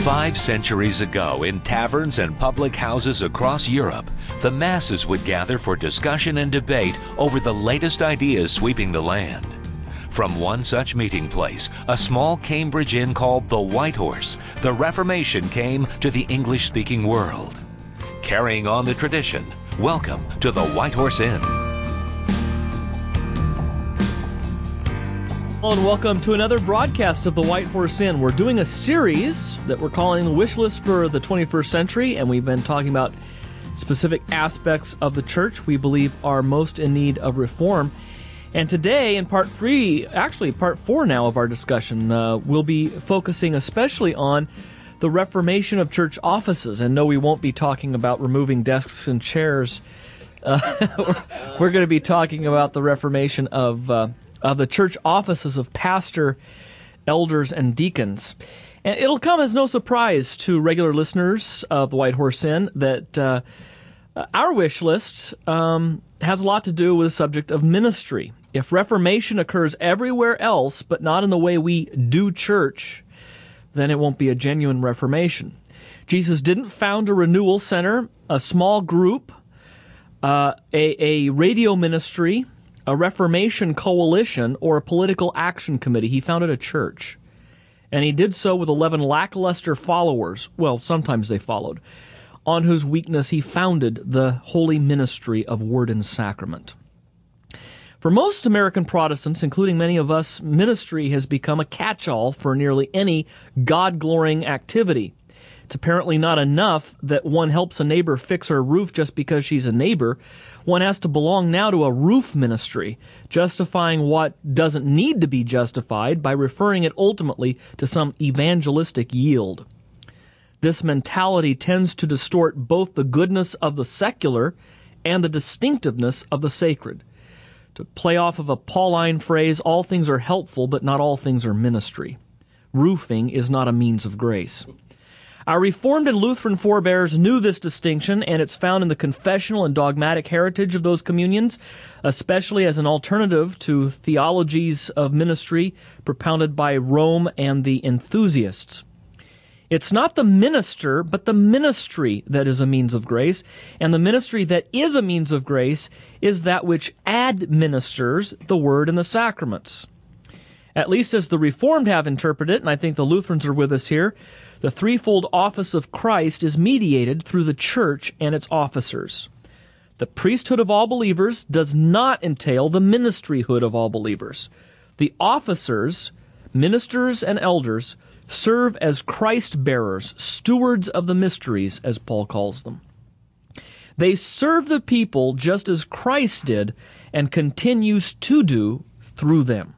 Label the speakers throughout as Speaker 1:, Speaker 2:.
Speaker 1: 5 centuries ago, in taverns and public houses across Europe, the masses would gather for discussion and debate over the latest ideas sweeping the land. From one such meeting place, a small Cambridge inn called the White Horse, the Reformation came to the English-speaking world. Carrying on the tradition, welcome to the White Horse Inn.
Speaker 2: Hello and welcome to another broadcast of the White Horse Inn. We're doing a series that we're calling the Wish List for the 21st Century, and we've been talking about specific aspects of the church we believe are most in need of reform. And today, in part 3, actually part 4 now of our discussion, we'll be focusing especially on the reformation of church offices. And no, we won't be talking about removing desks and chairs. We're going to be talking about the reformation of the church offices of pastor, elders, and deacons. And it'll come as no surprise to regular listeners of the White Horse Inn that our wish list has a lot to do with the subject of ministry. If reformation occurs everywhere else, but not in the way we do church, then it won't be a genuine reformation. Jesus didn't found a renewal center, a small group, a radio ministry, a Reformation coalition, or a political action committee. He founded a church. And he did so with 11 lackluster followers. Well, sometimes they followed. On whose weakness he founded the holy ministry of Word and Sacrament. For most American Protestants, including many of us, ministry has become a catch-all for nearly any God-glorying activity. It's apparently not enough that one helps a neighbor fix her roof just because she's a neighbor. One has to belong now to a roof ministry, justifying what doesn't need to be justified by referring it ultimately to some evangelistic yield. This mentality tends to distort both the goodness of the secular and the distinctiveness of the sacred. To play off of a Pauline phrase, all things are helpful, but not all things are ministry. Roofing is not a means of grace. Our Reformed and Lutheran forebears knew this distinction, and it's found in the confessional and dogmatic heritage of those communions, especially as an alternative to theologies of ministry propounded by Rome and the enthusiasts. It's not the minister, but the ministry that is a means of grace, and the ministry that is a means of grace is that which administers the Word and the sacraments. At least as the Reformed have interpreted it, and I think the Lutherans are with us here, the threefold office of Christ is mediated through the church and its officers. The priesthood of all believers does not entail the ministryhood of all believers. The officers, ministers, and elders serve as Christ-bearers, stewards of the mysteries, as Paul calls them. They serve the people just as Christ did and continues to do through them.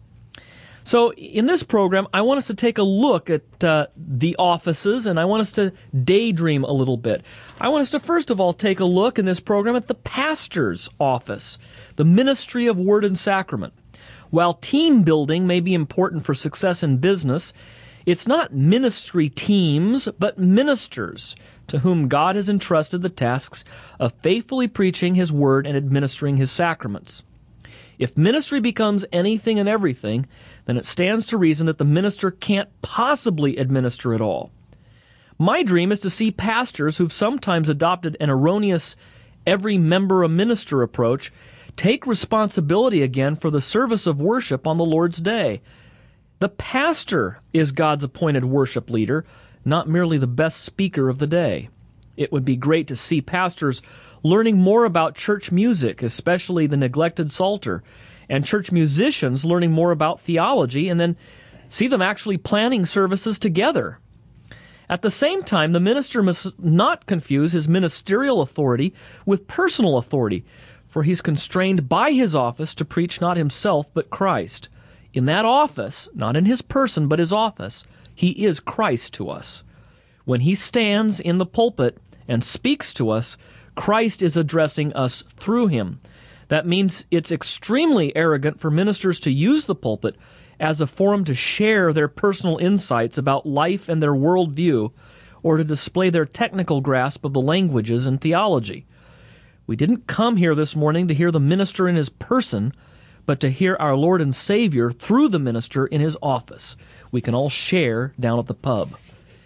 Speaker 2: So in this program, I want us to take a look at the offices, and I want us to daydream a little bit. I want us to first of all take a look in this program at the pastor's office, the ministry of Word and Sacrament. While team building may be important for success in business, it's not ministry teams, but ministers to whom God has entrusted the tasks of faithfully preaching His Word and administering His sacraments. If ministry becomes anything and everything, then it stands to reason that the minister can't possibly administer it all. My dream is to see pastors who've sometimes adopted an erroneous every member a minister approach take responsibility again for the service of worship on the Lord's day. The pastor is God's appointed worship leader, not merely the best speaker of the day. It would be great to see pastors learning more about church music, especially the neglected psalter, and church musicians learning more about theology, and then see them actually planning services together. At the same time, the minister must not confuse his ministerial authority with personal authority, for he's constrained by his office to preach not himself but Christ. In that office, not in his person but his office, he is Christ to us. When he stands in the pulpit and speaks to us, Christ is addressing us through him. That means it's extremely arrogant for ministers to use the pulpit as a forum to share their personal insights about life and their worldview, or to display their technical grasp of the languages and theology. We didn't come here this morning to hear the minister in his person, but to hear our Lord and Savior through the minister in his office. We can all share down at the pub.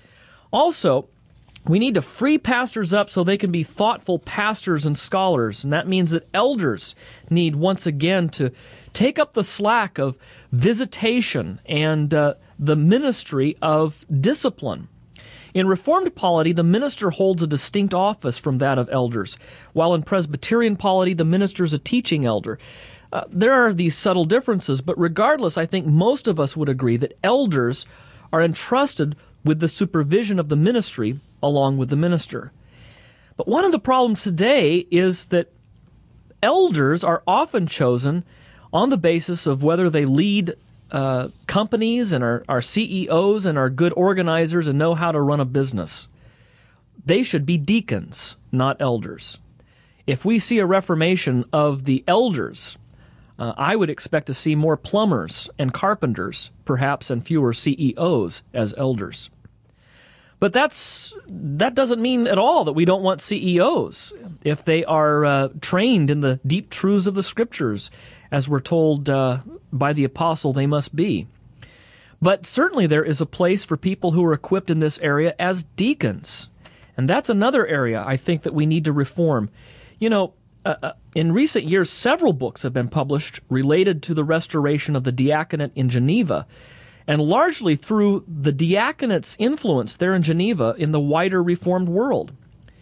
Speaker 2: Also, we need to free pastors up so they can be thoughtful pastors and scholars. And that means that elders need once again to take up the slack of visitation and the ministry of discipline. In Reformed polity, the minister holds a distinct office from that of elders, while in Presbyterian polity, the minister is a teaching elder. There are these subtle differences, but regardless, I think most of us would agree that elders are entrusted with the supervision of the ministry along with the minister. But one of the problems today is that elders are often chosen on the basis of whether they lead companies and are CEOs and are good organizers and know how to run a business. They should be deacons, not elders. If we see a reformation of the elders, I would expect to see more plumbers and carpenters, perhaps, and fewer CEOs as elders. But that doesn't mean at all that we don't want CEOs if they are trained in the deep truths of the Scriptures, as we're told by the apostle they must be. But certainly there is a place for people who are equipped in this area as deacons. And that's another area I think that we need to reform. You know, in recent years, several books have been published related to the restoration of the diaconate in Geneva, and largely through the diaconate's influence there in Geneva in the wider Reformed world.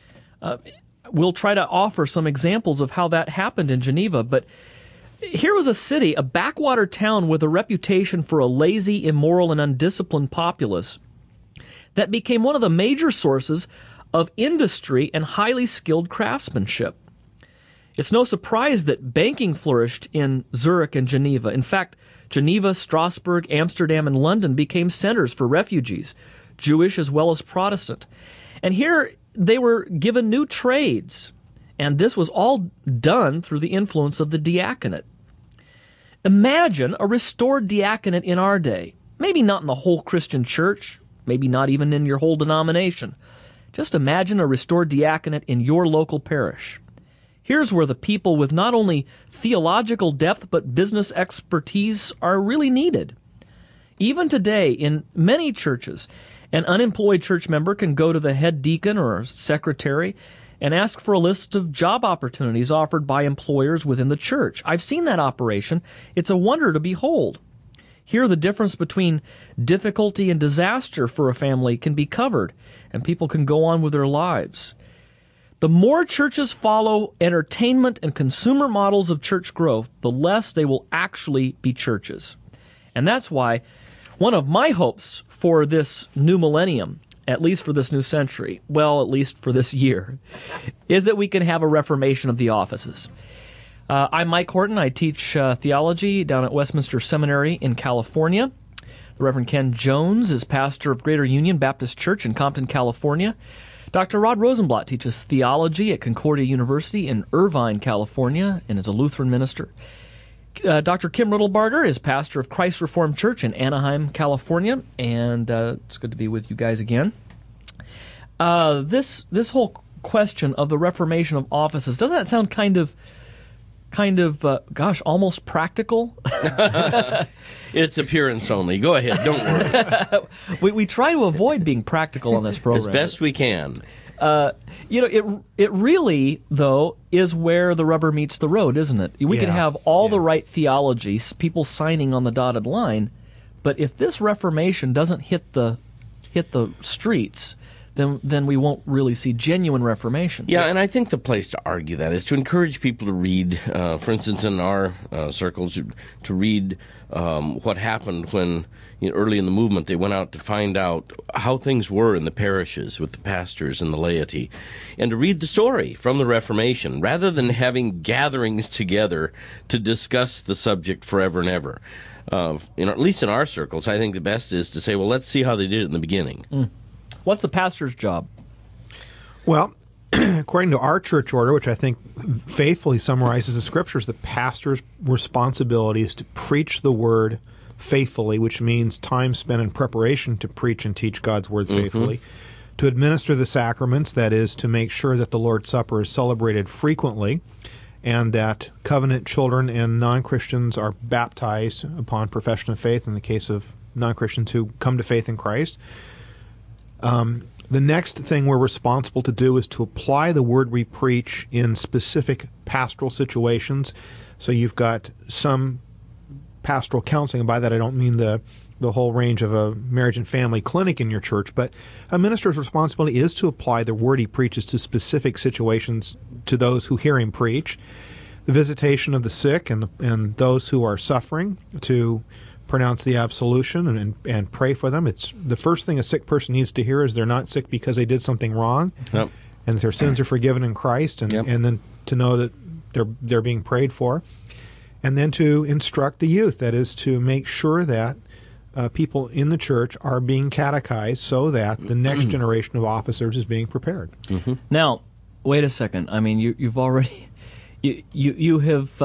Speaker 2: We'll try to offer some examples of how that happened in Geneva, but here was a city, a backwater town with a reputation for a lazy, immoral, and undisciplined populace that became one of the major sources of industry and highly skilled craftsmanship. It's no surprise that banking flourished in Zurich and Geneva. In fact, Geneva, Strasbourg, Amsterdam, and London became centers for refugees, Jewish as well as Protestant. And here they were given new trades, and this was all done through the influence of the diaconate. Imagine a restored diaconate in our day. Maybe not in the whole Christian church, maybe not even in your whole denomination. Just imagine a restored diaconate in your local parish. Here's where the people with not only theological depth but business expertise are really needed. Even today, in many churches, an unemployed church member can go to the head deacon or secretary and ask for a list of job opportunities offered by employers within the church. I've seen that operation. It's a wonder to behold. Here, the difference between difficulty and disaster for a family can be covered, and people can go on with their lives. The more churches follow entertainment and consumer models of church growth, the less they will actually be churches. And that's why one of my hopes for this new millennium, at least for this new century, well, at least for this year, is that we can have a reformation of the offices. I'm Mike Horton. I teach theology down at Westminster Seminary in California. The Reverend Ken Jones is pastor of Greater Union Baptist Church in Compton, California. Dr. Rod Rosenblatt teaches theology at Concordia University in Irvine, California, and is a Lutheran minister. Dr. Kim Riddlebarger is pastor of Christ Reformed Church in Anaheim, California, and it's good to be with you guys again. This whole question of the reformation of offices, doesn't that sound kind of, almost practical?
Speaker 3: It's appearance only. Go ahead, don't
Speaker 2: worry. we try to avoid being practical on this program.
Speaker 3: As best we can.
Speaker 2: It really, though, is where the rubber meets the road, isn't it? We can have all the right theology, people signing on the dotted line, but if this reformation doesn't hit the streets, then we won't really see genuine reformation.
Speaker 3: Yeah, and I think the place to argue that is to encourage people to read, for instance, in our circles, to read what happened when, early in the movement, they went out to find out how things were in the parishes with the pastors and the laity, and to read the story from the Reformation, rather than having gatherings together to discuss the subject forever and ever. At least in our circles, I think the best is to say, well, let's see how they did it in the beginning.
Speaker 2: What's the pastor's job?
Speaker 4: Well, according to our church order, which I think faithfully summarizes the Scriptures, the pastor's responsibility is to preach the Word faithfully, which means time spent in preparation to preach and teach God's Word faithfully, to administer the sacraments, that is, to make sure that the Lord's Supper is celebrated frequently, and that covenant children and non-Christians are baptized upon profession of faith in the case of non-Christians who come to faith in Christ. The next thing we're responsible to do is to apply the word we preach in specific pastoral situations. So you've got some pastoral counseling, and by that I don't mean the whole range of a marriage and family clinic in your church, but a minister's responsibility is to apply the word he preaches to specific situations to those who hear him preach. The visitation of the sick and those who are suffering, to pronounce the absolution and pray for them. It's the first thing a sick person needs to hear is they're not sick because they did something wrong,
Speaker 3: Yep.
Speaker 4: and that their sins are forgiven in Christ, and then to know that they're being prayed for, and then to instruct the youth. That is to make sure that people in the church are being catechized so that the next generation of officers is being prepared.
Speaker 3: Mm-hmm.
Speaker 2: Now, wait a second. I mean, you've already you have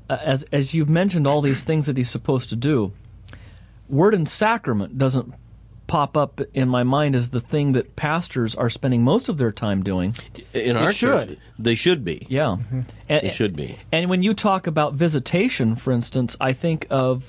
Speaker 2: as you've mentioned all these things that he's supposed to do. Word and sacrament doesn't pop up in my mind as the thing that pastors are spending most of their time doing.
Speaker 3: In our church, they should be.
Speaker 2: Yeah.
Speaker 3: They should be.
Speaker 2: And when you talk about visitation, for instance, I think of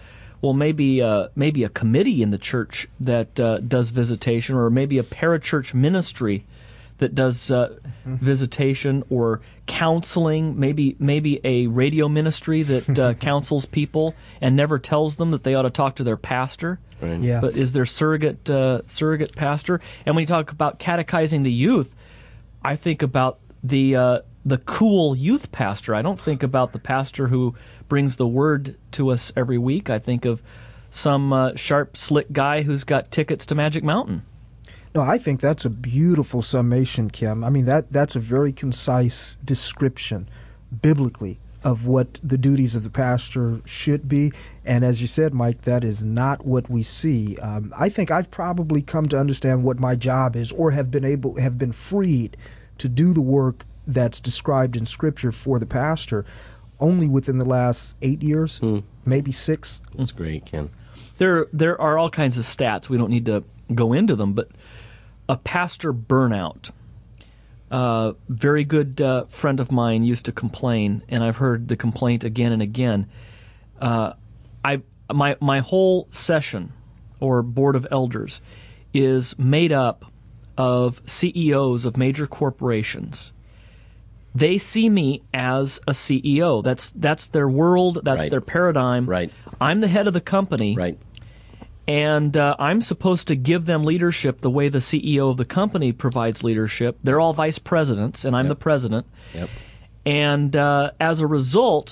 Speaker 2: maybe a committee in the church that does visitation, or maybe a parachurch ministry that does visitation or counseling, maybe a radio ministry that counsels people and never tells them that they ought to talk to their pastor.
Speaker 3: Right.
Speaker 5: Yeah.
Speaker 2: But is there surrogate pastor? And when you talk about catechizing the youth, I think about the cool youth pastor. I don't think about the pastor who brings the word to us every week. I think of some sharp, slick guy who's got tickets to Magic Mountain.
Speaker 5: No, I think that's a beautiful summation, Kim. I mean, that's a very concise description, biblically, of what the duties of the pastor should be. And as you said, Mike, that is not what we see. I think I've probably come to understand what my job is, or have been freed to do the work that's described in Scripture for the pastor only within the last 8 years, maybe 6.
Speaker 3: That's great, Ken.
Speaker 2: There are all kinds of stats. We don't need to go into them, but a pastor burnout. Very good friend of mine used to complain, and I've heard the complaint again and again. My whole session or board of elders is made up of CEOs of major corporations. They see me as a CEO. That's their world. That's
Speaker 3: Right.
Speaker 2: their paradigm.
Speaker 3: Right.
Speaker 2: I'm the head of the company.
Speaker 3: Right.
Speaker 2: And I'm supposed to give them leadership the way the CEO of the company provides leadership. They're all vice presidents, and I'm the president.
Speaker 3: Yep.
Speaker 2: And as a result,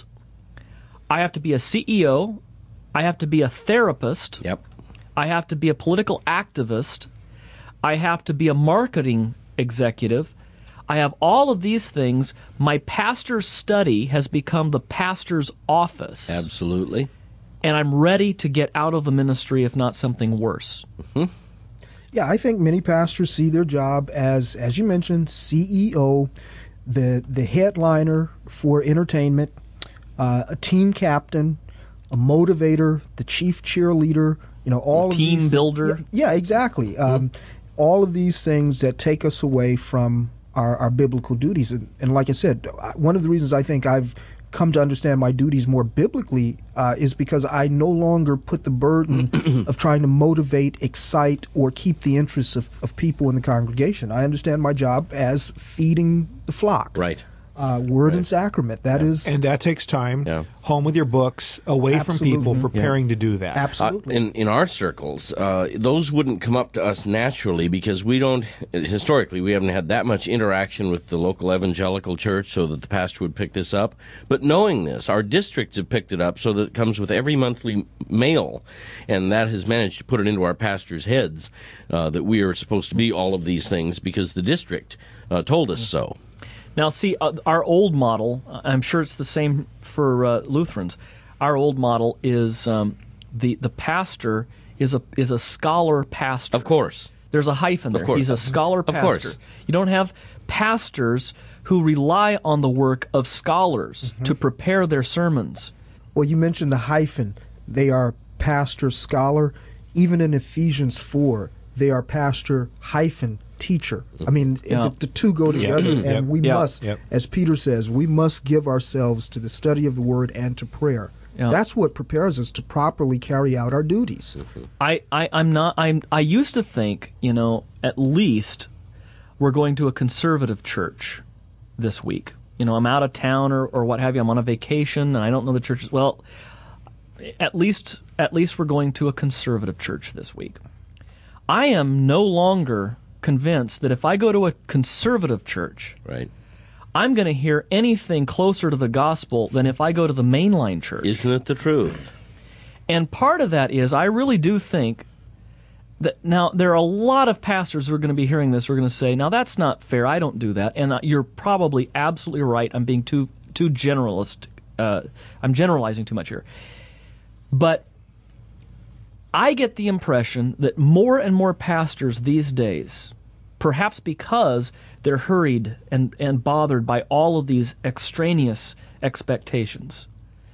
Speaker 2: I have to be a CEO. I have to be a therapist.
Speaker 3: Yep.
Speaker 2: I have to be a political activist. I have to be a marketing executive. I have all of these things. My pastor's study has become the pastor's office.
Speaker 3: Absolutely.
Speaker 2: And I'm ready to get out of the ministry, if not something worse.
Speaker 5: Yeah, I think many pastors see their job as you mentioned, CEO, the headliner for entertainment, a team captain, a motivator, the chief cheerleader, all of
Speaker 2: team
Speaker 5: these,
Speaker 2: builder.
Speaker 5: Yeah, exactly. All of these things that take us away from our biblical duties. And like I said, one of the reasons I think I've come to understand my duties more biblically is because I no longer put the burden of trying to motivate, excite, or keep the interests of people in the congregation. I understand my job as feeding the flock.
Speaker 3: Right.
Speaker 5: Word and sacrament. That is,
Speaker 4: And that takes time.
Speaker 3: Yeah.
Speaker 4: Home with your books, away
Speaker 5: Absolutely.
Speaker 4: from people, preparing to do that.
Speaker 5: absolutely.
Speaker 3: In our circles, those wouldn't come up to us naturally because we don't, historically, we haven't had that much interaction with the local evangelical church so that the pastor would pick this up. But knowing this, our districts have picked it up so that it comes with every monthly mail, and that has managed to put it into our pastors' heads that we are supposed to be all of these things because the district told us so.
Speaker 2: Now, see, our old model, I'm sure it's the same for Lutherans. Our old model is the pastor is a scholar pastor.
Speaker 3: Of course.
Speaker 2: There's a hyphen there.
Speaker 3: Of course.
Speaker 2: He's a scholar pastor.
Speaker 3: course.
Speaker 2: You don't have pastors who rely on the work of scholars to prepare their sermons.
Speaker 5: Well, you mentioned the hyphen. They are pastor, scholar. Even in Ephesians 4, they are pastor, hyphen, teacher. I mean, the two go together, and we must, as Peter says, we must give ourselves to the study of the Word and to prayer. Yeah. That's what prepares us to properly carry out our duties.
Speaker 2: I used to think, at least we're going to a conservative church this week. I'm out of town or what have you. I'm on a vacation and I don't know the churches. Well, at least we're going to a conservative church this week. I am no longer convinced that if I go to a conservative church,
Speaker 3: right,
Speaker 2: I'm going to hear anything closer to the gospel than if I go to the mainline church.
Speaker 3: Isn't it the truth?
Speaker 2: And part of that is I really do think that now there are a lot of pastors who are going to be hearing this who are going to say, now that's not fair, I don't do that. And you're probably absolutely right. I'm being too generalist. I'm generalizing too much here. But I get the impression that more and more pastors these days, perhaps because they're hurried and bothered by all of these extraneous expectations,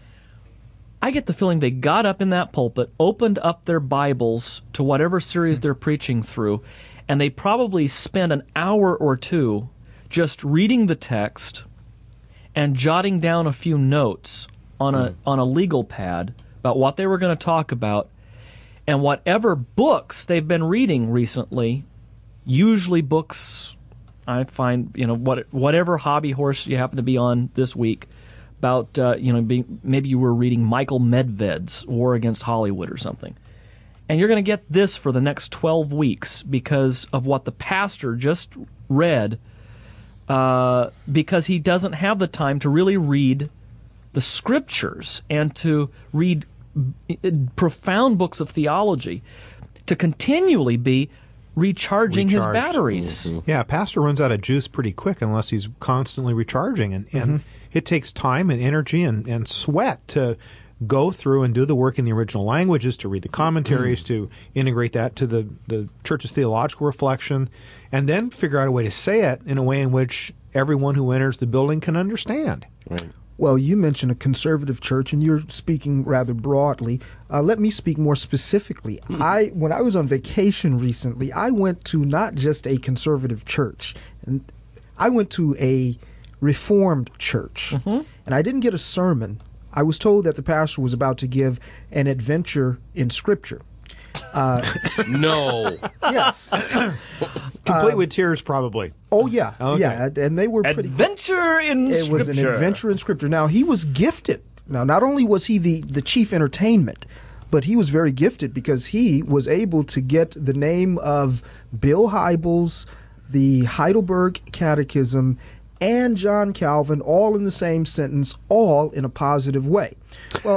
Speaker 2: I get the feeling they got up in that pulpit, opened up their Bibles to whatever series they're preaching through, and they probably spent an hour or two just reading the text and jotting down a few notes on a legal pad about what they were going to talk about, and whatever books they've been reading recently, usually books, I find, whatever hobby horse you happen to be on this week, about, maybe you were reading Michael Medved's War Against Hollywood or something. And you're going to get this for the next 12 weeks because of what the pastor just read, because he doesn't have the time to really read the Scriptures and to read profound books of theology, to continually be recharging his batteries.
Speaker 4: Mm-hmm. Yeah, a pastor runs out of juice pretty quick unless he's constantly recharging. And it takes time and energy and sweat to go through and do the work in the original languages, to read the commentaries, to integrate that to the church's theological reflection, and then figure out a way to say it in a way in which everyone who enters the building can understand.
Speaker 3: Right.
Speaker 5: Well, you mentioned a conservative church, and you're speaking rather broadly. Let me speak more specifically. When I was on vacation recently, I went to not just a conservative church. And I went to a Reformed church, and I didn't get a sermon. I was told that the pastor was about to give an adventure in Scripture.
Speaker 3: No.
Speaker 5: Yes.
Speaker 4: Complete with tears, probably.
Speaker 5: Oh, yeah.
Speaker 4: Okay.
Speaker 5: Yeah, and they were pretty...
Speaker 2: Adventure in Scripture.
Speaker 5: It was an adventure in Scripture. Now, he was gifted. Now, not only was he the chief entertainment, but he was very gifted because he was able to get the name of Bill Hybels, the Heidelberg Catechism, and John Calvin all in the same sentence, all in a positive way. Well,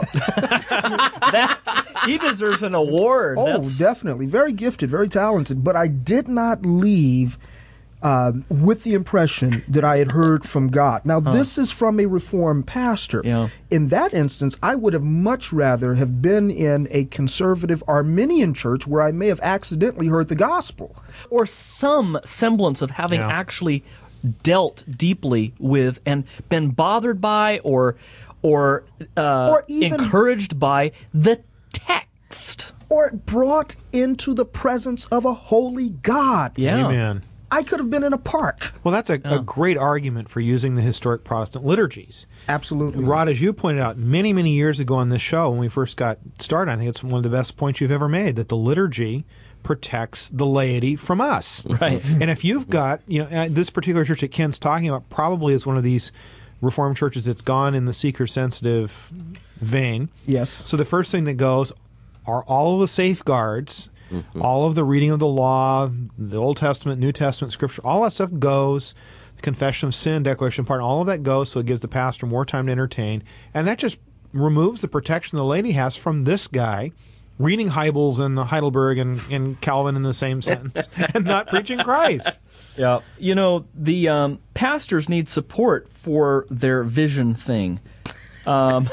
Speaker 2: he deserves an award.
Speaker 5: Oh, definitely. Very gifted, very talented. But I did not leave with the impression that I had heard from God. Now, this is from a Reformed pastor.
Speaker 2: Yeah.
Speaker 5: In that instance, I would have much rather have been in a conservative Arminian church where I may have accidentally heard the gospel.
Speaker 2: Or some semblance of having actually dealt deeply with and been bothered by or even encouraged by the text.
Speaker 5: Or brought into the presence of a holy God.
Speaker 2: Yeah.
Speaker 4: Amen.
Speaker 5: I could have been in a park.
Speaker 4: Well, that's a great argument for using the historic Protestant liturgies.
Speaker 5: Absolutely.
Speaker 4: Rod, as you pointed out many, many years ago on this show when we first got started, I think it's one of the best points you've ever made, that the liturgy protects the laity from us.
Speaker 2: Right.
Speaker 4: And if you've got, this particular church that Ken's talking about probably is one of these Reformed churches that's gone in the seeker-sensitive vein.
Speaker 5: Yes.
Speaker 4: So the first thing that goes are all of the safeguards, all of the reading of the law, the Old Testament, New Testament, Scripture, all that stuff goes. The confession of sin, declaration of pardon, all of that goes, so it gives the pastor more time to entertain. And that just removes the protection the laity has from this guy reading Hybels and Heidelberg and Calvin in the same sentence and not preaching Christ.
Speaker 2: Yeah. The pastors need support for their vision thing. While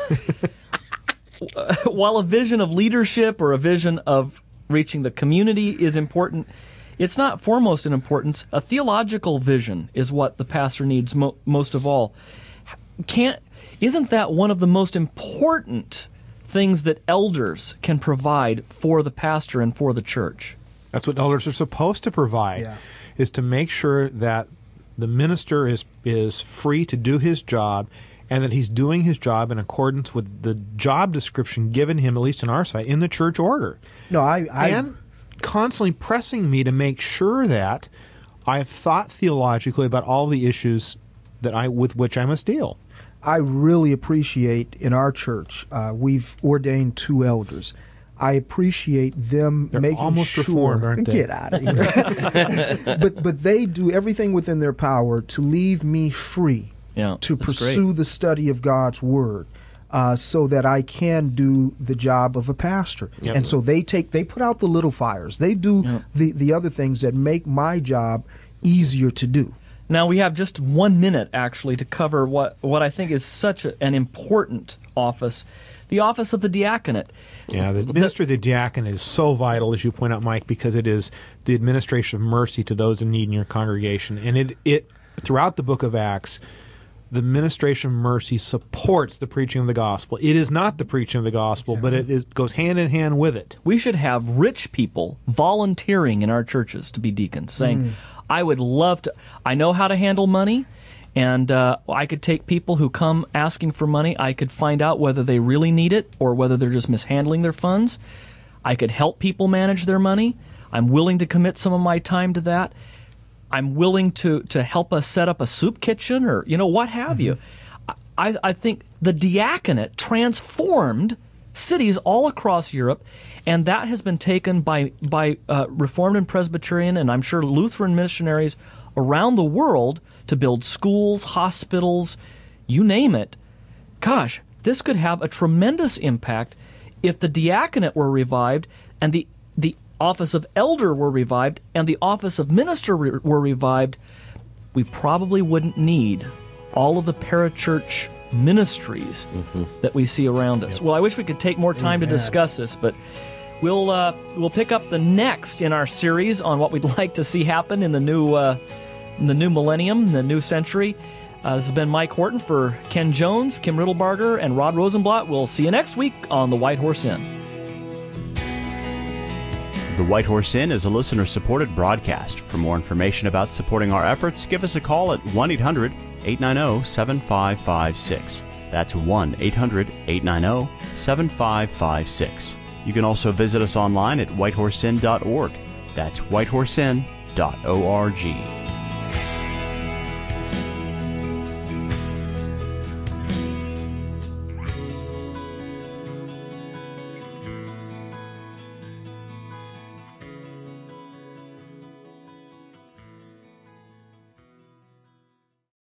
Speaker 2: a vision of leadership or a vision of reaching the community is important, it's not foremost in importance. A theological vision is what the pastor needs most of all. Isn't that one of the most important things that elders can provide for the pastor and for the church?
Speaker 4: That's what elders are supposed to provide. Yeah. is to make sure that the minister is free to do his job, and that he's doing his job in accordance with the job description given him, at least in our side, in the church order.
Speaker 5: No,
Speaker 4: and constantly pressing me to make sure that I have thought theologically about all the issues with which I must deal.
Speaker 5: I really appreciate in our church, we've ordained 2 elders. I appreciate them
Speaker 4: They're
Speaker 5: making
Speaker 4: almost
Speaker 5: sure.
Speaker 4: reformed, aren't they?
Speaker 5: Get out of here! but they do everything within their power to leave me free to pursue the study of God's Word, so that I can do the job of a pastor.
Speaker 4: Yep.
Speaker 5: And so they put out the little fires. They do the other things that make my job easier to do.
Speaker 2: Now we have just 1 minute, actually, to cover what I think is such an important office, the office of the diaconate.
Speaker 4: Yeah, the ministry of the diaconate is so vital, as you point out, Mike, because it is the administration of mercy to those in need in your congregation. And it throughout the book of Acts, the administration of mercy supports the preaching of the gospel. It is not the preaching of the gospel, but it goes hand in hand with it.
Speaker 2: We should have rich people volunteering in our churches to be deacons, saying, I would love to, I know how to handle money, and I could take people who come asking for money. I could find out whether they really need it or whether they're just mishandling their funds. I could help people manage their money. I'm willing to commit some of my time to that. I'm willing to help us set up a soup kitchen or, what have you. I think the diaconate transformed cities all across Europe, and that has been taken by Reformed and Presbyterian and I'm sure Lutheran missionaries around the world to build schools, hospitals, you name it. Gosh, this could have a tremendous impact if the diaconate were revived and the office of elder were revived and the office of minister were revived. We probably wouldn't need all of the parachurch ministries that we see around us. Well, I wish we could take more time to discuss this, but we'll pick up the next in our series on what we'd like to see happen in the new millennium, the new century. This has been Mike Horton for Ken Jones, Kim Riddlebarger, and Rod Rosenblatt. We'll see you next week on The White Horse Inn.
Speaker 6: The White Horse Inn is a listener-supported broadcast. For more information about supporting our efforts, give us a call at 1-800-890-7556. That's 1-800-890-7556. You can also visit us online at whitehorseinn.org. That's whitehorseinn.org.